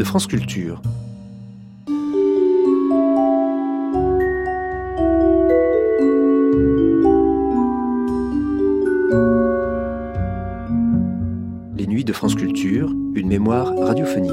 France Culture. Les Nuits de France Culture, une mémoire radiophonique.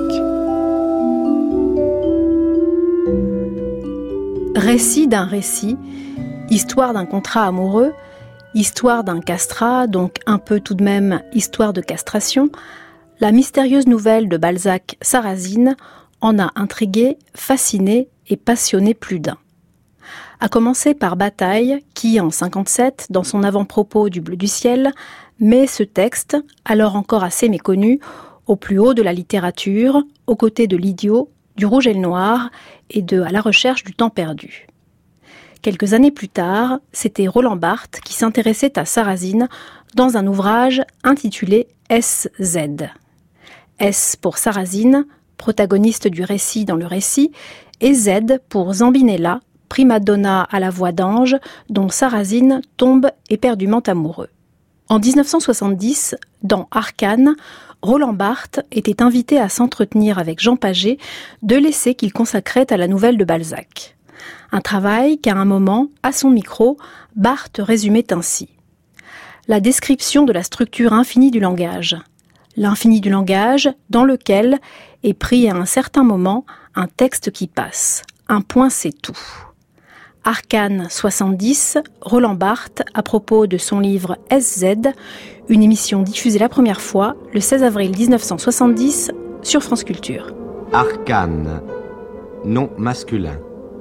Récit d'un récit, histoire d'un contrat amoureux, histoire d'un castrat, donc un peu tout de même histoire de castration, la mystérieuse nouvelle de Balzac, Sarrasine, en a intrigué, fasciné et passionné plus d'un. À commencer par Bataille, qui, en 1957, dans son avant-propos du Bleu du ciel, met ce texte, alors encore assez méconnu, au plus haut de la littérature, aux côtés de l'Idiot, du Rouge et le Noir et de À la recherche du temps perdu. Quelques années plus tard, c'était Roland Barthes qui s'intéressait à Sarrasine dans un ouvrage intitulé S.Z. S pour Sarrasine, protagoniste du récit dans le récit, et Z pour Zambinella, prima donna à la voix d'ange, dont Sarrasine tombe éperdument amoureux. En 1970, dans Arcane, Roland Barthes était invité à s'entretenir avec Jean Paget de l'essai qu'il consacrait à la nouvelle de Balzac. Un travail qu'à un moment, à son micro, Barthes résumait ainsi. La description de la structure infinie du langage. L'infini du langage dans lequel est pris à un certain moment un texte qui passe. Un point, c'est tout. Arcane 70, Roland Barthes, à propos de son livre SZ, une émission diffusée la première fois le 16 avril 1970 sur France Culture. Arcane, nom masculin.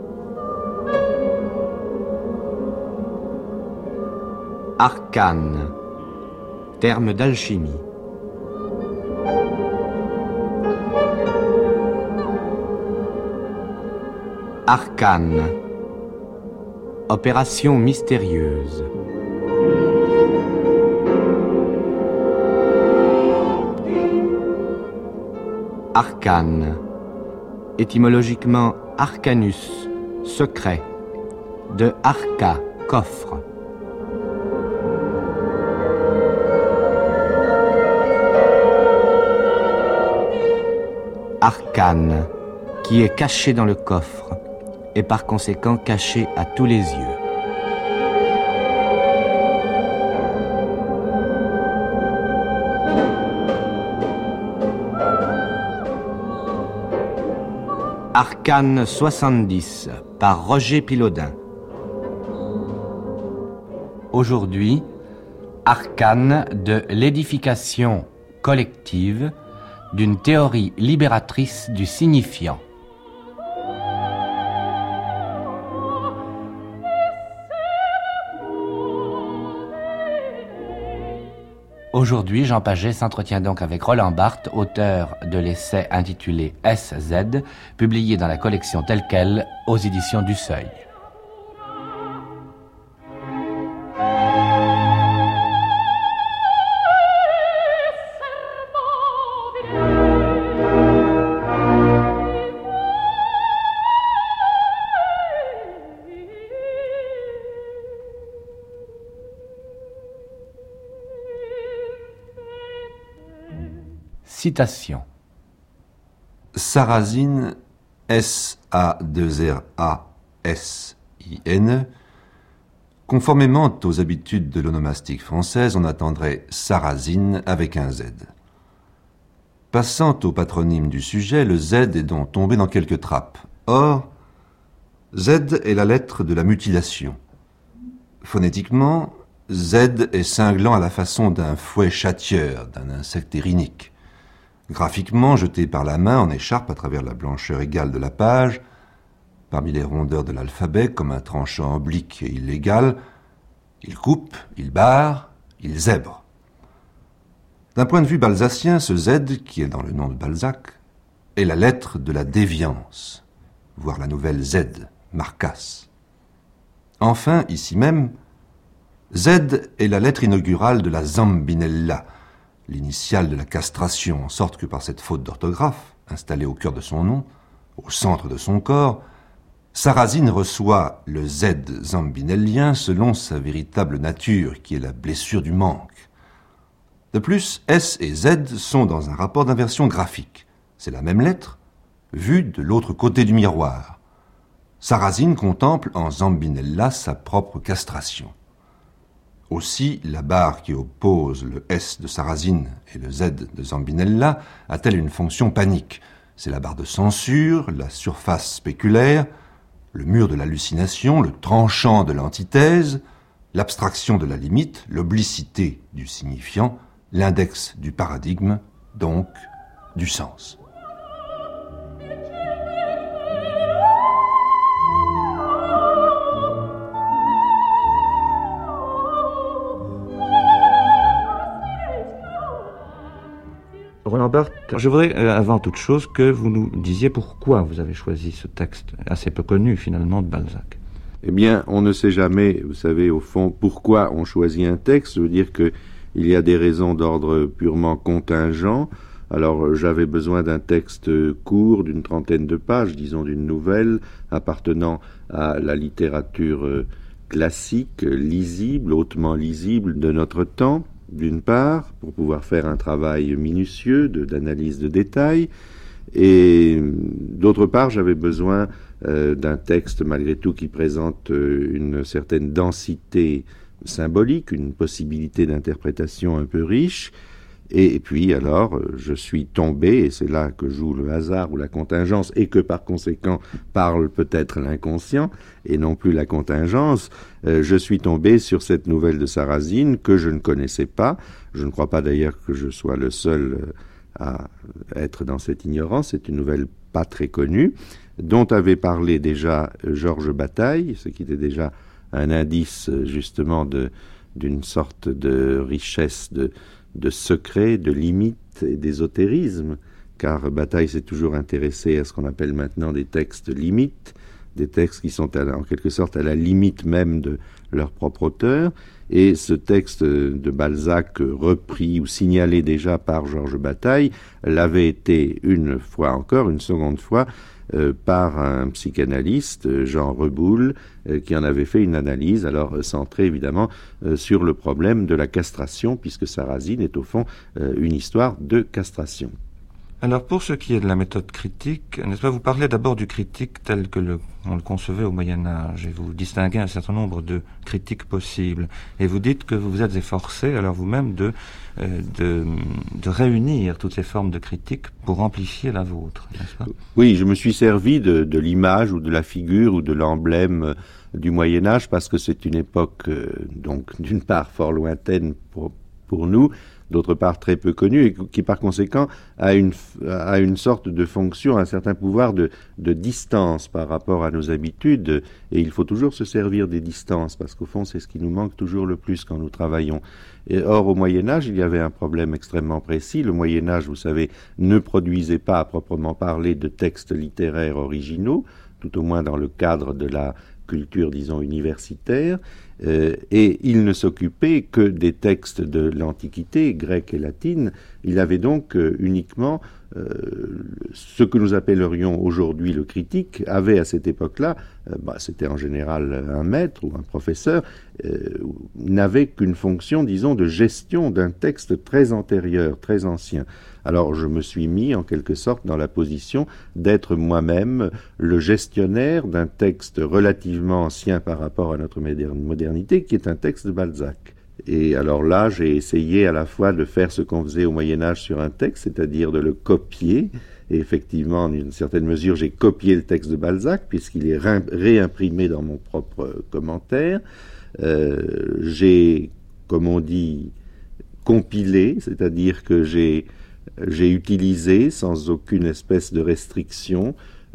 Arcane, terme d'alchimie. Arcane, opération mystérieuse. Arcane, étymologiquement arcanus, secret, de arca, coffre. Arcane, qui est caché dans le coffre, et par conséquent caché à tous les yeux. Arcane 70, par Roger Pilaudin. Aujourd'hui, arcane de l'édification collective d'une théorie libératrice du signifiant. Aujourd'hui, Jean Paget s'entretient donc avec Roland Barthes, auteur de l'essai intitulé SZ, publié dans la collection Telle Quelle aux éditions du Seuil. Citation. Sarrasine, S-A-2-R-A-S-I-N-E, conformément aux habitudes de l'onomastique française, on attendrait Sarrasine avec un Z. Passant au patronyme du sujet, le Z est donc tombé dans quelques trappes. Or, Z est la lettre de la mutilation. Phonétiquement, Z est cinglant à la façon d'un fouet châtieur, d'un insecte érinique. Graphiquement, jeté par la main en écharpe à travers la blancheur égale de la page, parmi les rondeurs de l'alphabet, comme un tranchant oblique et illégal, il coupe, il barre, il zèbre. D'un point de vue balzacien, ce Z, qui est dans le nom de Balzac, est la lettre de la déviance, voire la nouvelle Z, Marcasse. Enfin, ici même, Z est la lettre inaugurale de la Zambinella, l'initiale de la castration, en sorte que par cette faute d'orthographe, installée au cœur de son nom, au centre de son corps, Sarrasine reçoit le Z zambinellien selon sa véritable nature, qui est la blessure du manque. De plus, S et Z sont dans un rapport d'inversion graphique. C'est la même lettre, vue de l'autre côté du miroir. Sarrasine contemple en Zambinella sa propre castration. Aussi, la barre qui oppose le S de Sarrasine et le Z de Zambinella a-t-elle une fonction panique. C'est la barre de censure, la surface spéculaire, le mur de l'hallucination, le tranchant de l'antithèse, l'abstraction de la limite, l'oblicité du signifiant, l'index du paradigme, donc du sens. Roland Barthes, je voudrais avant toute chose que vous nous disiez pourquoi vous avez choisi ce texte assez peu connu finalement de Balzac. Eh bien, on ne sait jamais, vous savez, au fond, pourquoi on choisit un texte. Je veux dire qu'il y a des raisons d'ordre purement contingent. Alors, j'avais besoin d'un texte court, d'une 30aine de pages, disons d'une nouvelle, appartenant à la littérature classique, lisible, hautement lisible de notre temps, d'une part, pour pouvoir faire un travail minutieux d'analyse de détails, et d'autre part, j'avais besoin d'un texte, malgré tout, qui présente une certaine densité symbolique, une possibilité d'interprétation un peu riche. Et puis alors, je suis tombé, et c'est là que joue le hasard ou la contingence, et que par conséquent parle peut-être l'inconscient, et non plus la contingence, je suis tombé sur cette nouvelle de Sarrasine que je ne connaissais pas. Je ne crois pas d'ailleurs que je sois le seul à être dans cette ignorance. C'est une nouvelle pas très connue, dont avait parlé déjà Georges Bataille, ce qui était déjà un indice justement d'une sorte de richesse de secrets, de limites et d'ésotérisme, car Bataille s'est toujours intéressé à ce qu'on appelle maintenant des textes limites, des textes qui sont en quelque sorte à la limite même de leur propre auteur, et ce texte de Balzac repris ou signalé déjà par Georges Bataille l'avait été une seconde fois, par un psychanalyste, Jean Reboul, qui en avait fait une analyse, alors centrée évidemment sur le problème de la castration, puisque Sarrasine est au fond une histoire de castration. Alors pour ce qui est de la méthode critique, n'est-ce pas, vous parlez d'abord du critique tel que on le concevait au Moyen-Âge, et vous distinguez un certain nombre de critiques possibles, et vous dites que vous vous êtes efforcé, alors vous-même, de réunir toutes ces formes de critique pour amplifier la vôtre, n'est-ce pas? Oui, je me suis servi de l'image ou de la figure ou de l'emblème du Moyen-Âge, parce que c'est une époque, donc d'une part fort lointaine pour nous, d'autre part très peu connue, et qui par conséquent a une sorte de fonction, un certain pouvoir de distance par rapport à nos habitudes, et il faut toujours se servir des distances, parce qu'au fond c'est ce qui nous manque toujours le plus quand nous travaillons. Or au Moyen-Âge, il y avait un problème extrêmement précis. Le Moyen-Âge, vous savez, ne produisait pas à proprement parler de textes littéraires originaux, tout au moins dans le cadre de la culture, disons, universitaire, et il ne s'occupait que des textes de l'Antiquité, grecque et latine. Il avait donc uniquement ce que nous appellerions aujourd'hui le critique, avait à cette époque-là, c'était en général un maître ou un professeur, n'avait qu'une fonction, disons, de gestion d'un texte très antérieur, très ancien. Alors je me suis mis en quelque sorte dans la position d'être moi-même le gestionnaire d'un texte relativement ancien par rapport à notre modernité, qui est un texte de Balzac. Et alors là, j'ai essayé à la fois de faire ce qu'on faisait au Moyen-Âge sur un texte, c'est-à-dire de le copier. Et effectivement, en une certaine mesure, j'ai copié le texte de Balzac, puisqu'il est réimprimé dans mon propre commentaire. J'ai, comme on dit, compilé, c'est-à-dire que j'ai utilisé, sans aucune espèce de restriction,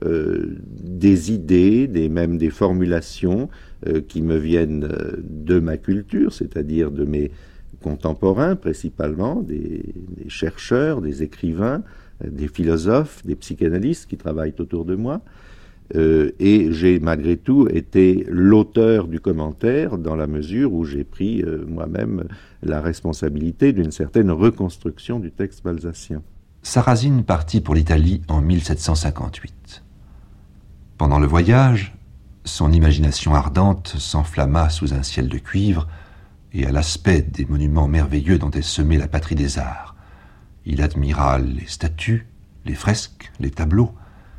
des idées, même des formulations qui me viennent de ma culture, c'est-à-dire de mes contemporains principalement, des chercheurs, des écrivains, des philosophes, des psychanalystes qui travaillent autour de moi. Et j'ai malgré tout été l'auteur du commentaire dans la mesure où j'ai pris moi-même la responsabilité d'une certaine reconstruction du texte balzacien. Sarrasine partit pour l'Italie en 1758. Pendant le voyage, son imagination ardente s'enflamma sous un ciel de cuivre et à l'aspect des monuments merveilleux dont est semée la patrie des arts. Il admira les statues, les fresques, les tableaux.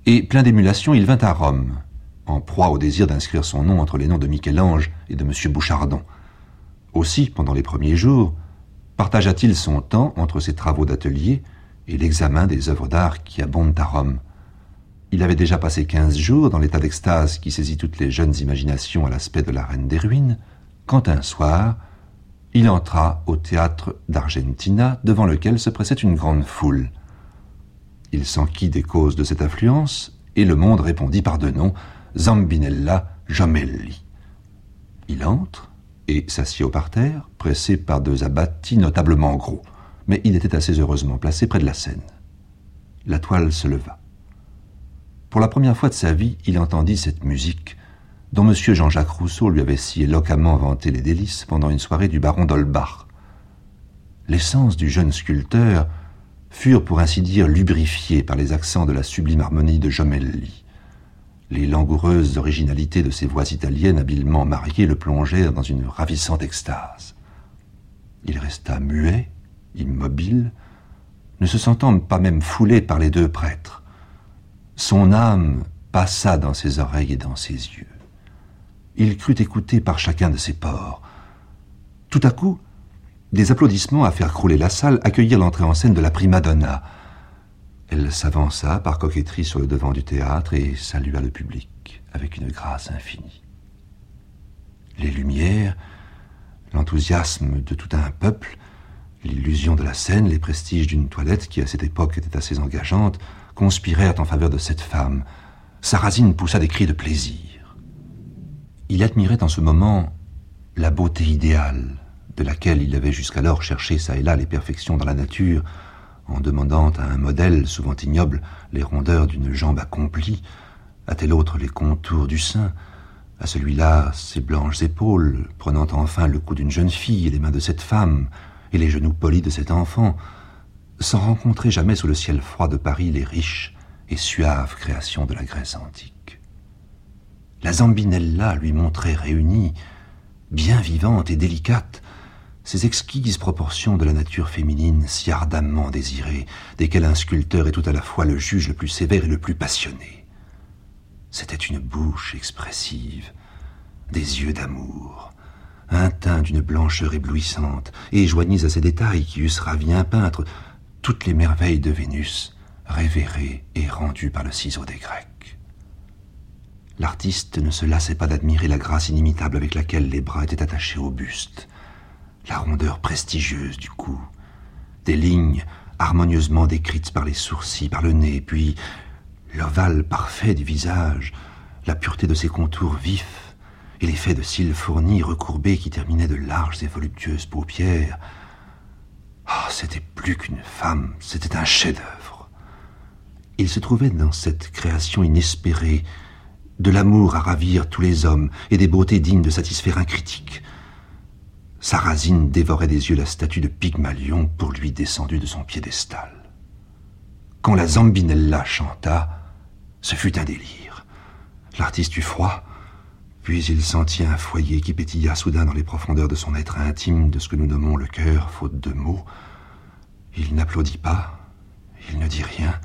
Et plein d'émulation, il vint à Rome, en proie au désir d'inscrire son nom entre les noms de Michel-Ange et de M. Bouchardon. Aussi, pendant les premiers jours, partagea-t-il son temps entre ses travaux d'atelier et l'examen des œuvres d'art qui abondent à Rome. Il avait déjà passé 15 jours dans l'état d'extase qui saisit toutes les jeunes imaginations à l'aspect de la Reine des Ruines, quand un soir, il entra au théâtre d'Argentina, devant lequel se pressait une grande foule. Il s'enquit des causes de cette affluence, et le monde répondit par deux noms, Zambinella Jomelli. Il entre et s'assied au parterre, pressé par deux abbati notablement gros, mais il était assez heureusement placé près de la scène. La toile se leva. Pour la première fois de sa vie, il entendit cette musique dont M. Jean-Jacques Rousseau lui avait si éloquemment vanté les délices pendant une soirée du baron d'Holbach. Les sens du jeune sculpteur furent pour ainsi dire lubrifiés par les accents de la sublime harmonie de Jomelli. Les langoureuses originalités de ses voix italiennes habilement mariées le plongèrent dans une ravissante extase. Il resta muet, immobile, ne se sentant pas même foulé par les deux prêtres. Son âme passa dans ses oreilles et dans ses yeux. Il crut écouter par chacun de ses pores. Tout à coup, des applaudissements à faire crouler la salle accueillirent l'entrée en scène de la prima donna. Elle s'avança par coquetterie sur le devant du théâtre et salua le public avec une grâce infinie. Les lumières, l'enthousiasme de tout un peuple, l'illusion de la scène, les prestiges d'une toilette qui à cette époque était assez engageante, conspirèrent en faveur de cette femme. Sarrasine poussa des cris de plaisir. Il admirait en ce moment la beauté idéale, de laquelle il avait jusqu'alors cherché çà et là les perfections dans la nature, en demandant à un modèle, souvent ignoble, les rondeurs d'une jambe accomplie, à tel autre les contours du sein, à celui-là ses blanches épaules, prenant enfin le cou d'une jeune fille et les mains de cette femme, et les genoux polis de cet enfant, sans rencontrer jamais sous le ciel froid de Paris les riches et suaves créations de la Grèce antique. La Zambinella lui montrait réunies, bien vivante et délicate, ces exquises proportions de la nature féminine si ardemment désirées, desquelles un sculpteur est tout à la fois le juge le plus sévère et le plus passionné. C'était une bouche expressive, des yeux d'amour, un teint d'une blancheur éblouissante, et joignis à ces détails qui eussent ravi un peintre, toutes les merveilles de Vénus, révérées et rendues par le ciseau des Grecs. L'artiste ne se lassait pas d'admirer la grâce inimitable avec laquelle les bras étaient attachés au buste, la rondeur prestigieuse du cou, des lignes harmonieusement décrites par les sourcils, par le nez, puis l'ovale parfait du visage, la pureté de ses contours vifs et l'effet de cils fournis recourbés qui terminaient de larges et voluptueuses paupières. Ah, c'était plus qu'une femme, c'était un chef-d'œuvre. Il se trouvait dans cette création inespérée de l'amour à ravir tous les hommes et des beautés dignes de satisfaire un critique. Sarrasine dévorait des yeux la statue de Pygmalion pour lui descendue de son piédestal. Quand la Zambinella chanta, ce fut un délire. L'artiste eut froid, puis il sentit un foyer qui pétilla soudain dans les profondeurs de son être intime, de ce que nous nommons le cœur, faute de mots. Il n'applaudit pas, il ne dit rien.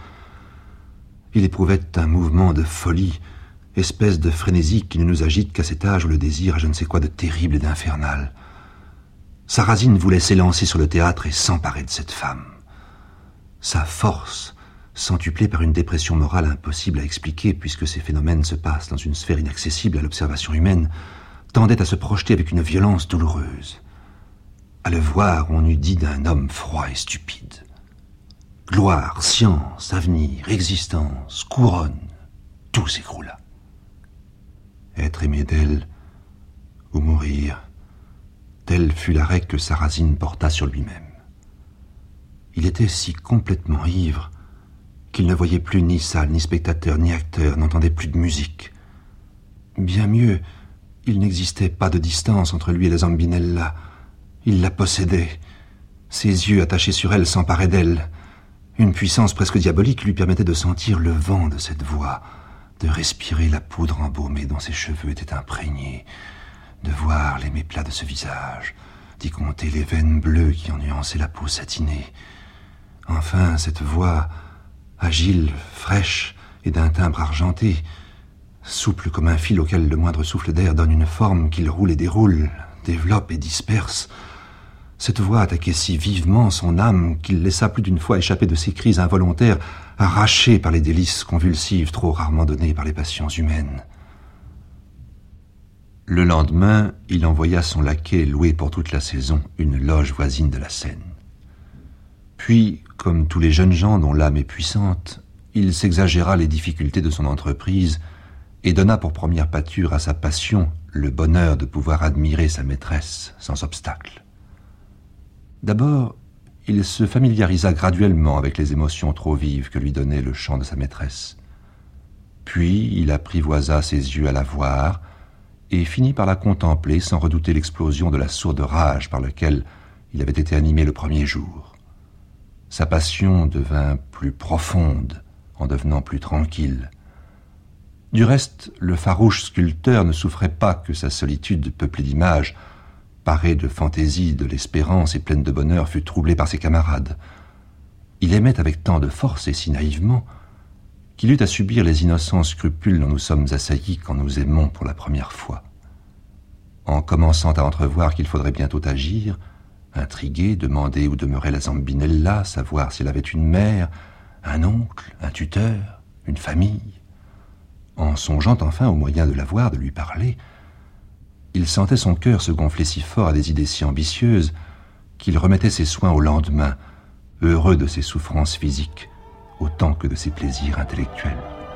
Il éprouvait un mouvement de folie, espèce de frénésie qui ne nous agite qu'à cet âge où le désir a je ne sais quoi de terrible et d'infernal. Sarrasine voulait s'élancer sur le théâtre et s'emparer de cette femme. Sa force, centuplée par une dépression morale impossible à expliquer puisque ces phénomènes se passent dans une sphère inaccessible à l'observation humaine, tendait à se projeter avec une violence douloureuse. À le voir, on eût dit d'un homme froid et stupide. Gloire, science, avenir, existence, couronne, tout s'écroula. Être aimé d'elle ou mourir, tel fut l'arrêt que Sarrasine porta sur lui-même. Il était si complètement ivre qu'il ne voyait plus ni salle, ni spectateur, ni acteur, n'entendait plus de musique. Bien mieux, il n'existait pas de distance entre lui et la Zambinella. Il la possédait. Ses yeux attachés sur elle s'emparaient d'elle. Une puissance presque diabolique lui permettait de sentir le vent de cette voix, de respirer la poudre embaumée dont ses cheveux étaient imprégnés, de voir les méplats de ce visage, d'y compter les veines bleues qui en nuançaient la peau satinée. Enfin, cette voix, agile, fraîche et d'un timbre argenté, souple comme un fil auquel le moindre souffle d'air donne une forme qu'il roule et déroule, développe et disperse. Cette voix attaquait si vivement son âme qu'il laissa plus d'une fois échapper de ses cris involontaires, arrachés par les délices convulsives trop rarement données par les passions humaines. Le lendemain, il envoya son laquais louer pour toute la saison une loge voisine de la Seine. Puis, comme tous les jeunes gens dont l'âme est puissante, il s'exagéra les difficultés de son entreprise et donna pour première pâture à sa passion le bonheur de pouvoir admirer sa maîtresse sans obstacle. D'abord, il se familiarisa graduellement avec les émotions trop vives que lui donnait le chant de sa maîtresse. Puis, il apprivoisa ses yeux à la voir et finit par la contempler sans redouter l'explosion de la sourde rage par laquelle il avait été animé le premier jour. Sa passion devint plus profonde en devenant plus tranquille. Du reste, le farouche sculpteur ne souffrait pas que sa solitude peuplée d'images, parée de fantaisie, de l'espérance et pleine de bonheur, fût troublée par ses camarades. Il aimait avec tant de force et si naïvement qu'il eut à subir les innocents scrupules dont nous sommes assaillis quand nous aimons pour la première fois. En commençant à entrevoir qu'il faudrait bientôt agir, intriguer, demander où demeurait la Zambinella, savoir si elle avait une mère, un oncle, un tuteur, une famille. En songeant enfin au moyen de la voir, de lui parler, il sentait son cœur se gonfler si fort à des idées si ambitieuses qu'il remettait ses soins au lendemain, heureux de ses souffrances physiques autant que de ses plaisirs intellectuels.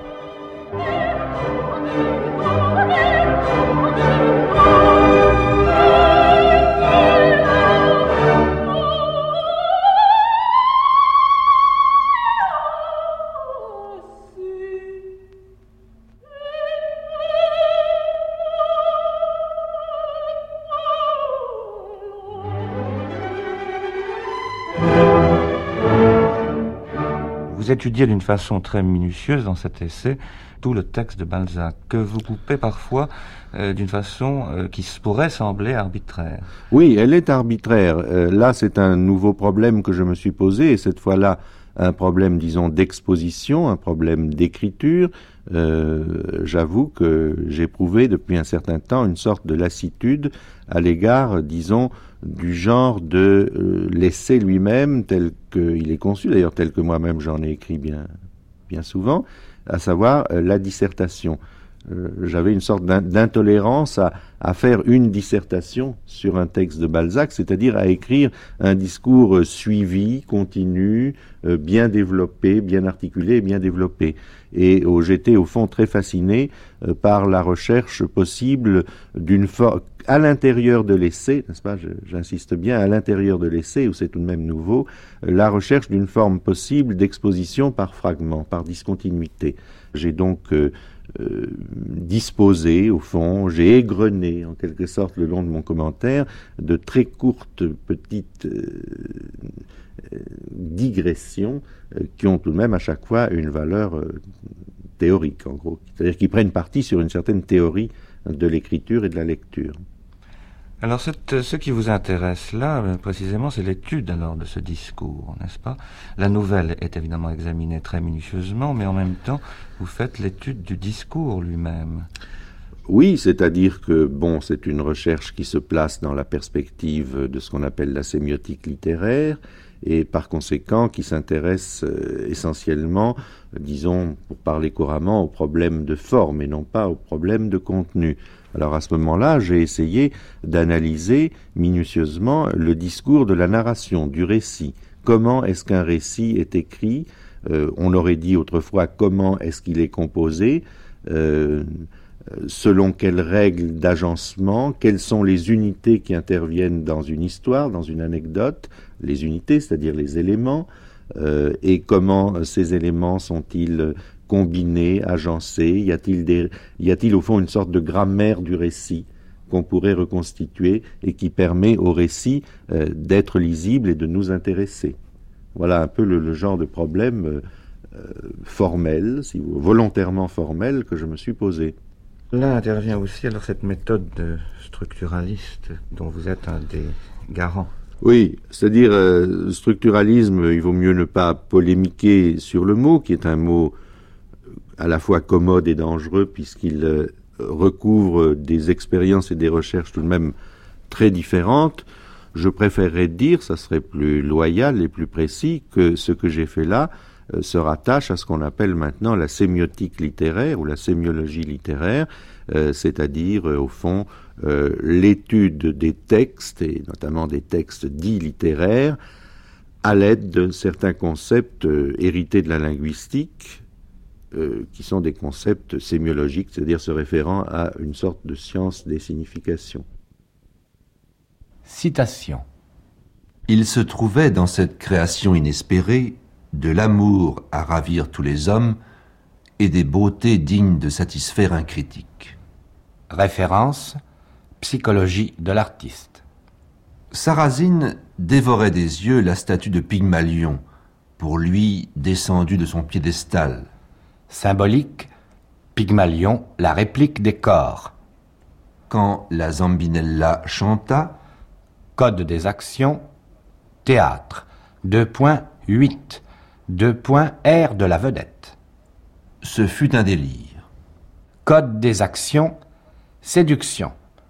Vous étudiez d'une façon très minutieuse dans cet essai tout le texte de Balzac, que vous coupez parfois d'une façon qui pourrait sembler arbitraire. Oui, elle est arbitraire. Là, c'est un nouveau problème que je me suis posé, et cette fois-là, un problème, disons, d'exposition, un problème d'écriture. J'avoue que j'éprouvais depuis un certain temps une sorte de lassitude à l'égard, disons, du genre de l'essai lui-même tel qu'il est conçu, d'ailleurs tel que moi-même j'en ai écrit bien souvent, à savoir la dissertation. J'avais une sorte d'intolérance à faire une dissertation sur un texte de Balzac, c'est-à-dire à écrire un discours suivi, continu, bien développé, bien articulé et bien développé. Et j'étais au fond très fasciné par la recherche possible d'une forme, à l'intérieur de l'essai, n'est-ce pas, j'insiste bien, à l'intérieur de l'essai, où c'est tout de même nouveau, la recherche d'une forme possible d'exposition par fragments, par discontinuité. J'ai donc disposé, au fond, j'ai égrené en quelque sorte le long de mon commentaire de très courtes petites digressions qui ont tout de même à chaque fois une valeur théorique, en gros, c'est-à-dire qui prennent parti sur une certaine théorie de l'écriture et de la lecture. Alors, ce qui vous intéresse là, précisément, c'est l'étude alors de ce discours, n'est-ce pas? La nouvelle est évidemment examinée très minutieusement, mais en même temps, vous faites l'étude du discours lui-même. Oui, c'est-à-dire que, bon, c'est une recherche qui se place dans la perspective de ce qu'on appelle la sémiotique littéraire, et par conséquent qui s'intéresse essentiellement, disons, pour parler couramment, aux problèmes de forme et non pas aux problèmes de contenu. Alors à ce moment-là, j'ai essayé d'analyser minutieusement le discours de la narration, du récit. Comment est-ce qu'un récit est écrit? On aurait dit autrefois comment est-ce qu'il est composé, selon quelles règles d'agencement, quelles sont les unités qui interviennent dans une histoire, dans une anecdote, les unités, c'est-à-dire les éléments, et comment ces éléments sont-ils combinés, agencés, y a-t-il au fond une sorte de grammaire du récit qu'on pourrait reconstituer et qui permet au récit d'être lisible et de nous intéresser. Voilà un peu le genre de problème formel, volontairement formel, que je me suis posé. Là intervient aussi alors cette méthode structuraliste dont vous êtes un des garants. Oui, c'est-à-dire structuralisme, il vaut mieux ne pas polémiquer sur le mot, qui est un mot à la fois commode et dangereux, puisqu'il recouvre des expériences et des recherches tout de même très différentes. Je préférerais dire, ça serait plus loyal et plus précis, que ce que j'ai fait là se rattache à ce qu'on appelle maintenant la sémiotique littéraire ou la sémiologie littéraire, c'est-à-dire au fond l'étude des textes, et notamment des textes dits littéraires, à l'aide de certains concepts hérités de la linguistique, qui sont des concepts sémiologiques, c'est-à-dire se référant à une sorte de science des significations. Citation. Il se trouvait dans cette création inespérée de l'amour à ravir tous les hommes et des beautés dignes de satisfaire un critique. Référence, psychologie de l'artiste. Sarrasine dévorait des yeux la statue de Pygmalion, pour lui descendu de son piédestal. Symbolique, Pygmalion, la réplique des corps. Quand la Zambinella chanta, Code des actions, théâtre, 2.8, 2.R de la vedette. ce fut un délire. Code des actions, séduction,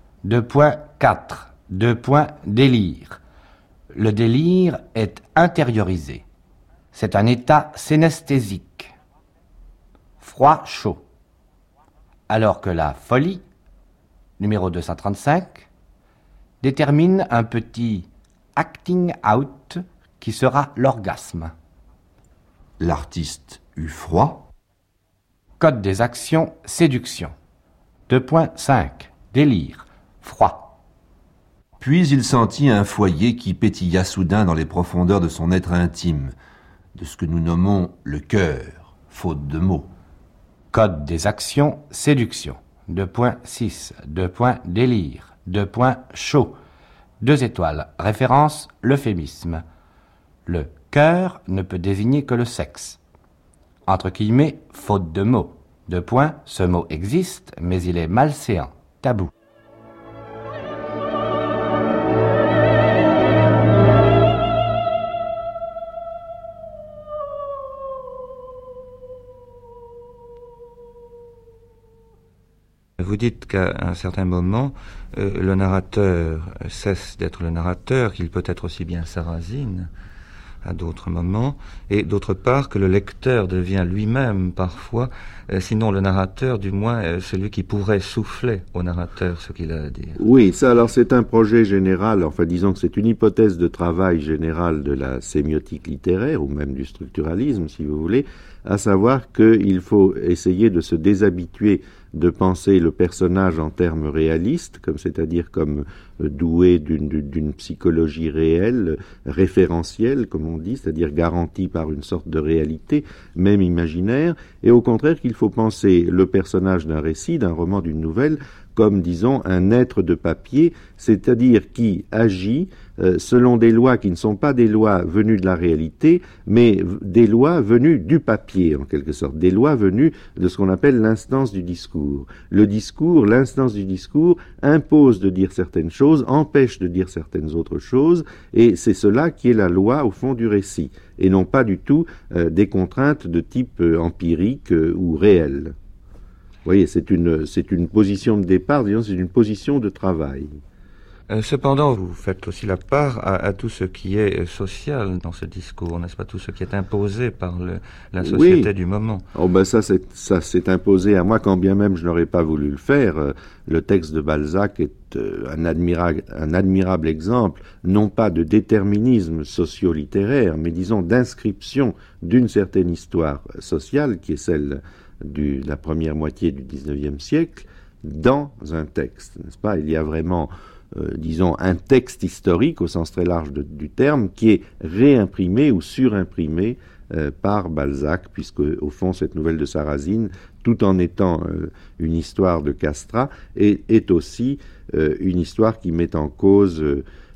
2.4, délire. Le délire est intériorisé. C'est un état synesthésique. Froid-chaud. Alors que la folie, numéro 235, détermine un petit acting out qui sera l'orgasme. L'artiste eut froid. Code des actions, séduction. 2.5, délire, froid. Puis il sentit un foyer qui pétilla soudain dans les profondeurs de son être intime, de ce que nous nommons le cœur, faute de mots. Code des actions, séduction. 2.6, délire, chaud. 2 étoiles, référence, l'euphémisme. Le cœur ne peut désigner que le sexe. Entre guillemets, faute de mots. Ce mot existe, mais il est malséant, tabou. Vous dites qu'à un certain moment, le narrateur cesse d'être le narrateur, qu'il peut être aussi bien Sarrasine à d'autres moments, et d'autre part que le lecteur devient lui-même parfois, sinon le narrateur, du moins celui qui pourrait souffler au narrateur ce qu'il a à dire. Oui, ça alors c'est un projet général, enfin disons que c'est une hypothèse de travail générale de la sémiotique littéraire, ou même du structuralisme si vous voulez, à savoir qu'il faut essayer de se déshabituer de penser le personnage en termes réalistes, c'est-à-dire comme doué d'une psychologie réelle, référentielle, comme on dit, c'est-à-dire garantie par une sorte de réalité, même imaginaire, et au contraire qu'il faut penser le personnage d'un récit, d'un roman, d'une nouvelle, comme, disons, un être de papier, c'est-à-dire qui agit selon des lois qui ne sont pas des lois venues de la réalité, mais des lois venues du papier, en quelque sorte, des lois venues de ce qu'on appelle l'instance du discours. Le discours, l'instance du discours, impose de dire certaines choses, empêche de dire certaines autres choses, et c'est cela qui est la loi, au fond, du récit, et non pas du tout des contraintes de type empirique ou réel. Vous voyez, c'est une position de départ, disons, c'est une position de travail. Cependant, vous faites aussi la part à tout ce qui est social dans ce discours, n'est-ce pas? Tout ce qui est imposé par la société du moment. Oh ben ça s'est imposé à moi, quand bien même je n'aurais pas voulu le faire. Le texte de Balzac est un admirable exemple, non pas de déterminisme socio-littéraire, mais disons d'inscription d'une certaine histoire sociale, qui est celle de la première moitié du XIXe siècle, dans un texte, n'est-ce pas? Il y a vraiment disons, un texte historique au sens très large du terme, qui est réimprimé ou surimprimé par Balzac, puisque au fond cette nouvelle de Sarrasine, tout en étant une histoire de castrat, est aussi une histoire qui met en cause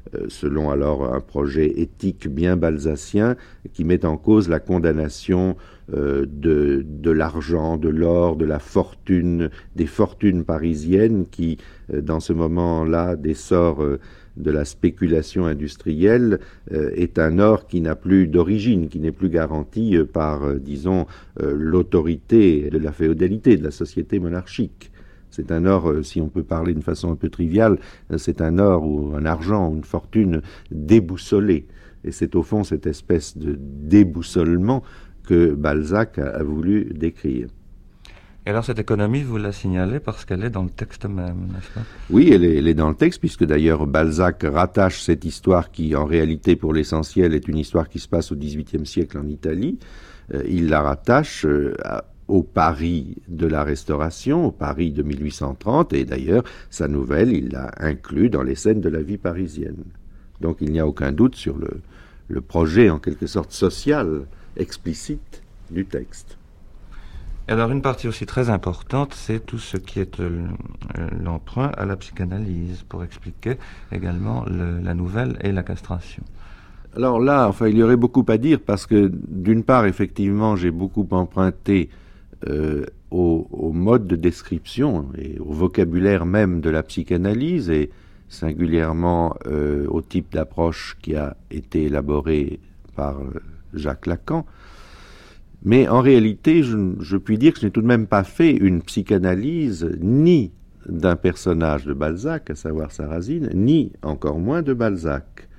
selon alors un projet éthique bien balzacien qui met en cause la condamnation de l'argent, de l'or, de la fortune, des fortunes parisiennes qui, dans ce moment-là d'essor de la spéculation industrielle, est un or qui n'a plus d'origine, qui n'est plus garanti par, disons, l'autorité de la féodalité, de la société monarchique. C'est un or, si on peut parler d'une façon un peu triviale, c'est un or ou un argent ou une fortune déboussolée. Et c'est au fond cette espèce de déboussolement que Balzac a voulu décrire. Et alors cette économie, vous la signalez parce qu'elle est dans le texte même, n'est-ce pas? Oui, elle est dans le texte, puisque d'ailleurs Balzac rattache cette histoire qui, en réalité, pour l'essentiel, est une histoire qui se passe au XVIIIe siècle en Italie. Il la rattache au Paris de la Restauration, au Paris de 1830, et d'ailleurs, sa nouvelle, il l'a inclus dans les scènes de la vie parisienne. Donc il n'y a aucun doute sur le projet, en quelque sorte, social, explicite du texte. Et alors une partie aussi très importante, c'est tout ce qui est l'emprunt à la psychanalyse, pour expliquer également la nouvelle et la castration. Alors là, il y aurait beaucoup à dire, parce que d'une part, effectivement, j'ai beaucoup emprunté au mode de description et au vocabulaire même de la psychanalyse, et singulièrement au type d'approche qui a été élaboré par Jacques Lacan. Mais en réalité, je puis dire que je n'ai tout de même pas fait une psychanalyse ni d'un personnage de Balzac, à savoir Sarrazine, ni encore moins de Balzac.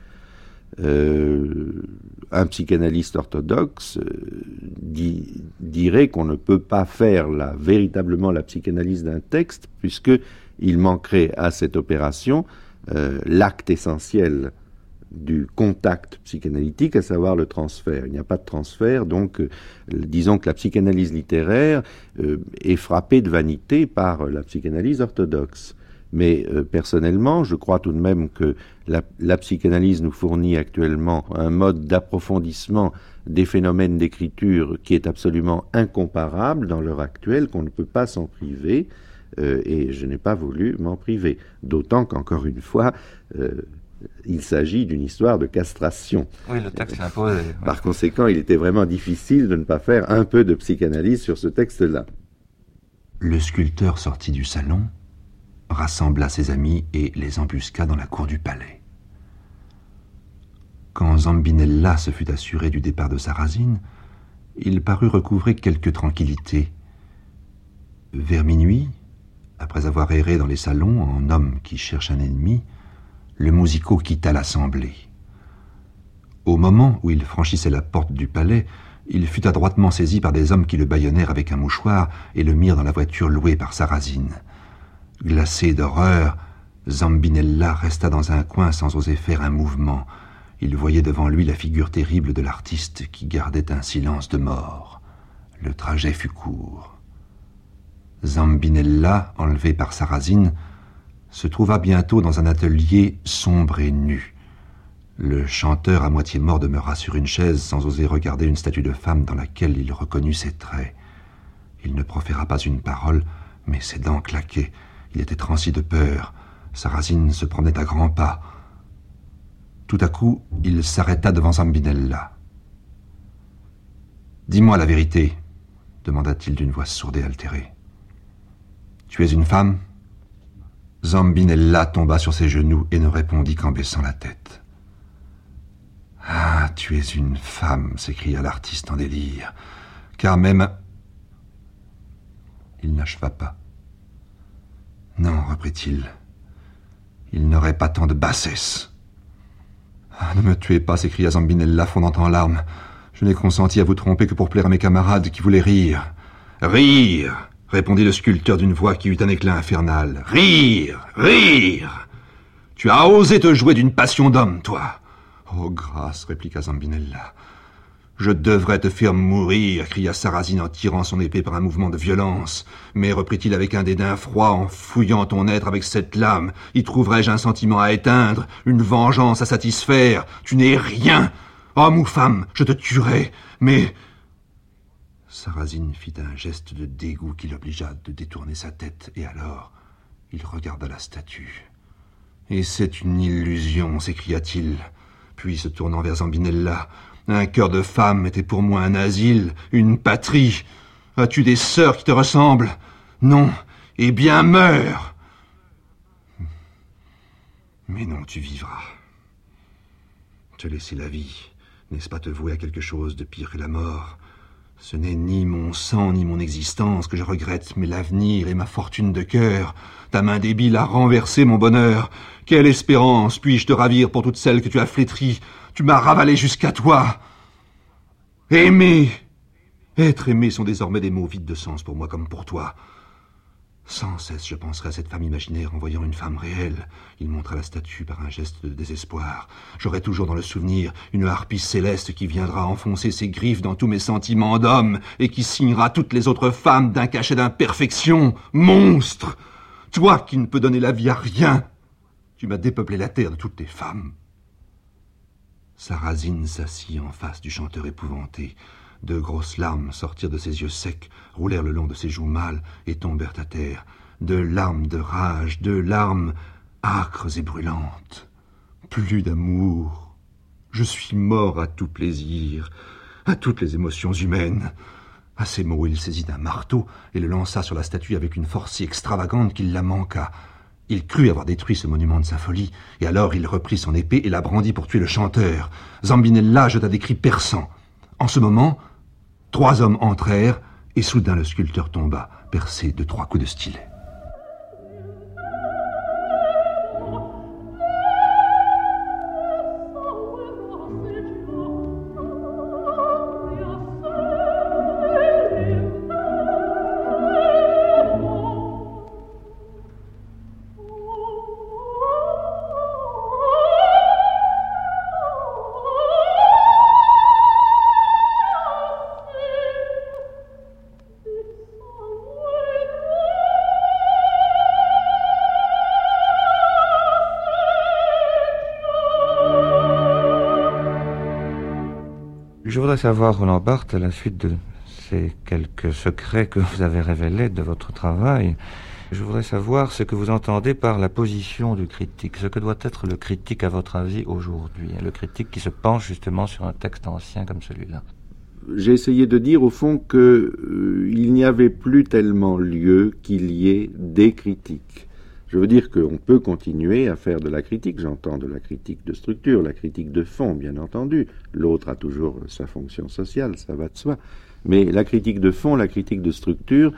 Un psychanalyste orthodoxe dirait qu'on ne peut pas faire véritablement la psychanalyse d'un texte, puisqu'il manquerait à cette opération l'acte essentiel du contact psychanalytique, à savoir le transfert. Il n'y a pas de transfert, donc disons que la psychanalyse littéraire est frappée de vanité par la psychanalyse orthodoxe. Mais personnellement, je crois tout de même que la psychanalyse nous fournit actuellement un mode d'approfondissement des phénomènes d'écriture qui est absolument incomparable dans l'heure actuelle, qu'on ne peut pas s'en priver, et je n'ai pas voulu m'en priver. D'autant qu'encore une fois, il s'agit d'une histoire de castration. Oui, le texte l'impose. Ouais. Par conséquent, il était vraiment difficile de ne pas faire un peu de psychanalyse sur ce texte-là. Le sculpteur sortit du salon, rassembla ses amis et les embusqua dans la cour du palais. Quand Zambinella se fut assuré du départ de Sarrazine, il parut recouvrer quelque tranquillité. Vers minuit, après avoir erré dans les salons en homme qui cherche un ennemi, le musico quitta l'assemblée. Au moment où il franchissait la porte du palais, il fut adroitement saisi par des hommes qui le bâillonnèrent avec un mouchoir et le mirent dans la voiture louée par Sarrazine. Glacé d'horreur, Zambinella resta dans un coin sans oser faire un mouvement. Il voyait devant lui la figure terrible de l'artiste qui gardait un silence de mort. Le trajet fut court. Zambinella, enlevé par Sarrazine, se trouva bientôt dans un atelier sombre et nu. Le chanteur à moitié mort demeura sur une chaise sans oser regarder une statue de femme dans laquelle il reconnut ses traits. Il ne proféra pas une parole, mais ses dents claquaient. Il était transi de peur. Sarrazine se promenait à grands pas. Tout à coup, il s'arrêta devant Zambinella. « Dis-moi la vérité, » demanda-t-il d'une voix sourde et altérée. « Tu es une femme ?» Zambinella tomba sur ses genoux et ne répondit qu'en baissant la tête. « Ah, tu es une femme !» s'écria l'artiste en délire. « Car même... » Il n'acheva pas. « Non, reprit-il, il n'aurait pas tant de bassesse. »« Ah, ne me tuez pas !» s'écria Zambinella, fondant en larmes. « Je n'ai consenti à vous tromper que pour plaire à mes camarades qui voulaient rire. »« Rire !» répondit le sculpteur d'une voix qui eut un éclat infernal. « Rire ! Rire ! Tu as osé te jouer d'une passion d'homme, toi !»« Oh, grâce !» répliqua Zambinella. « Je devrais te faire mourir !» cria Sarrazine en tirant son épée par un mouvement de violence. « Mais, reprit-il avec un dédain froid, en fouillant ton être avec cette lame, y trouverais-je un sentiment à éteindre, une vengeance à satisfaire? Tu n'es rien! Homme ou femme, je te tuerai, mais... » Sarrazine fit un geste de dégoût qui l'obligea de détourner sa tête, et alors il regarda la statue. Et c'est une illusion, s'écria-t-il, puis se tournant vers Zambinella. Un cœur de femme était pour moi un asile, une patrie. As-tu des sœurs qui te ressemblent? Non, eh bien meurs. Mais non, tu vivras. Te laisser la vie, n'est-ce pas te vouer à quelque chose de pire que la mort? Ce n'est ni mon sang ni mon existence que je regrette, mais l'avenir et ma fortune de cœur. Ta main débile a renversé mon bonheur. Quelle espérance puis-je te ravir pour toutes celles que tu as flétries? Tu m'as ravalé jusqu'à toi. Aimer, être aimé sont désormais des mots vides de sens pour moi comme pour toi. Sans cesse, je penserai à cette femme imaginaire en voyant une femme réelle. Il montra la statue par un geste de désespoir. J'aurai toujours dans le souvenir une harpie céleste qui viendra enfoncer ses griffes dans tous mes sentiments d'homme et qui signera toutes les autres femmes d'un cachet d'imperfection. Monstre! Toi qui ne peux donner la vie à rien, tu m'as dépeuplé la terre de toutes tes femmes. Sarrasine s'assit en face du chanteur épouvanté. De grosses larmes sortirent de ses yeux secs, roulèrent le long de ses joues mâles et tombèrent à terre. De larmes de rage, de larmes âcres et brûlantes. Plus d'amour. Je suis mort à tout plaisir, à toutes les émotions humaines. À ces mots, il saisit un marteau et le lança sur la statue avec une force si extravagante qu'il la manqua. Il crut avoir détruit ce monument de sa folie, et alors il reprit son épée et la brandit pour tuer le chanteur. Zambinella jeta des cris perçants. En ce moment, 3 hommes entrèrent, et soudain le sculpteur tomba, percé de 3 coups de stylet. Je voudrais savoir, Roland Barthes, à la suite de ces quelques secrets que vous avez révélés de votre travail, je voudrais savoir ce que vous entendez par la position du critique, ce que doit être le critique à votre avis aujourd'hui, le critique qui se penche justement sur un texte ancien comme celui-là. J'ai essayé de dire au fond qu'il n'y avait plus tellement lieu qu'il y ait des critiques. Je veux dire qu'on peut continuer à faire de la critique, j'entends de la critique de structure, la critique de fond, bien entendu. L'autre a toujours sa fonction sociale, ça va de soi. Mais la critique de fond, la critique de structure,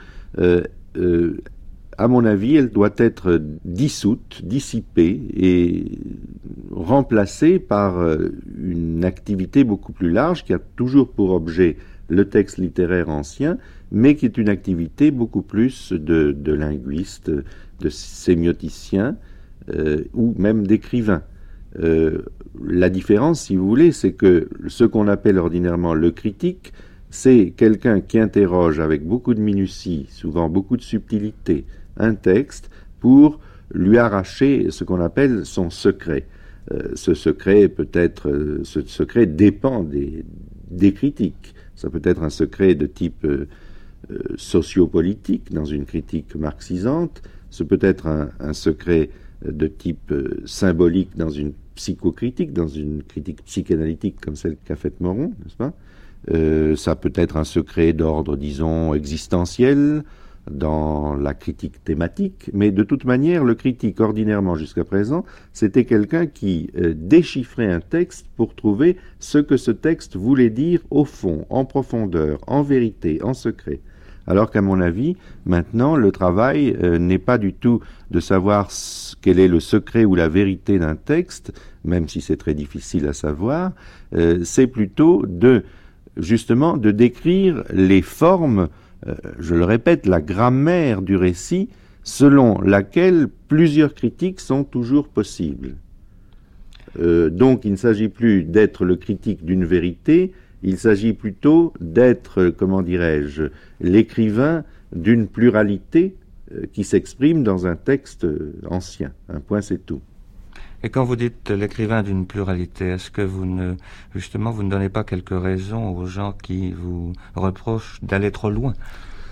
à mon avis, elle doit être dissoute, dissipée et remplacée par une activité beaucoup plus large qui a toujours pour objet le texte littéraire ancien, mais qui est une activité beaucoup plus de linguiste, de sémioticien ou même d'écrivain. La différence, si vous voulez, c'est que ce qu'on appelle ordinairement le critique, c'est quelqu'un qui interroge avec beaucoup de minutie, souvent beaucoup de subtilité, un texte pour lui arracher ce qu'on appelle son secret. Ce secret dépend des critiques. Ça peut être un secret de type sociopolitique dans une critique marxisante, ce peut être un secret de type symbolique dans une psychocritique, dans une critique psychanalytique comme celle qu'a faite Moron, n'est-ce pas? Ça peut être un secret d'ordre, disons, existentiel, dans la critique thématique, mais de toute manière, le critique, ordinairement jusqu'à présent, c'était quelqu'un qui déchiffrait un texte pour trouver ce que ce texte voulait dire au fond, en profondeur, en vérité, en secret. Alors qu'à mon avis, maintenant, le travail n'est pas du tout de savoir quel est le secret ou la vérité d'un texte, même si c'est très difficile à savoir, c'est plutôt justement de décrire les formes, je le répète, la grammaire du récit, selon laquelle plusieurs critiques sont toujours possibles. Donc il ne s'agit plus d'être le critique d'une vérité, il s'agit plutôt d'être, comment dirais-je, l'écrivain d'une pluralité qui s'exprime dans un texte ancien. Un point, c'est tout. Et quand vous dites l'écrivain d'une pluralité, est-ce que vous ne donnez pas quelques raisons aux gens qui vous reprochent d'aller trop loin?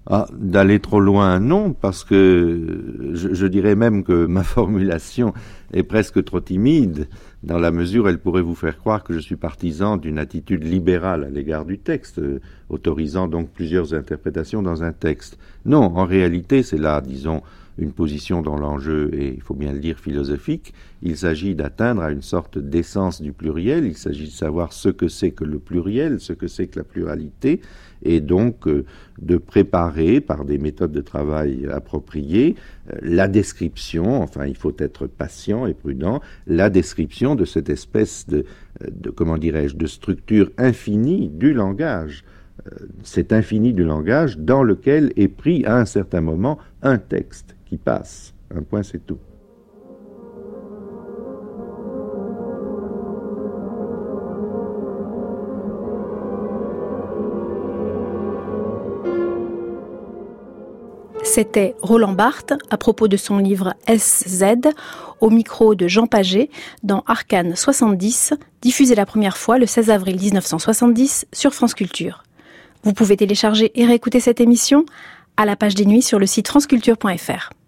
D'aller trop loin, non, parce que je dirais même que ma formulation est presque trop timide, dans la mesure où elle pourrait vous faire croire que je suis partisan d'une attitude libérale à l'égard du texte, autorisant donc plusieurs interprétations dans un texte. Non, en réalité, c'est là, disons, une position dont l'enjeu est, il faut bien le dire, philosophique. Il s'agit d'atteindre à une sorte d'essence du pluriel, il s'agit de savoir ce que c'est que le pluriel, ce que c'est que la pluralité, et donc de préparer par des méthodes de travail appropriées la description, enfin il faut être patient et prudent, la description de cette espèce de comment dirais-je, de structure infinie du langage. Cet infini du langage dans lequel est pris à un certain moment un texte qui passe. Un point, c'est tout. C'était Roland Barthes à propos de son livre SZ, au micro de Jean Paget, dans Arcane 70, diffusé la première fois le 16 avril 1970 sur France Culture. Vous pouvez télécharger et réécouter cette émission à la page des nuits sur le site franceculture.fr.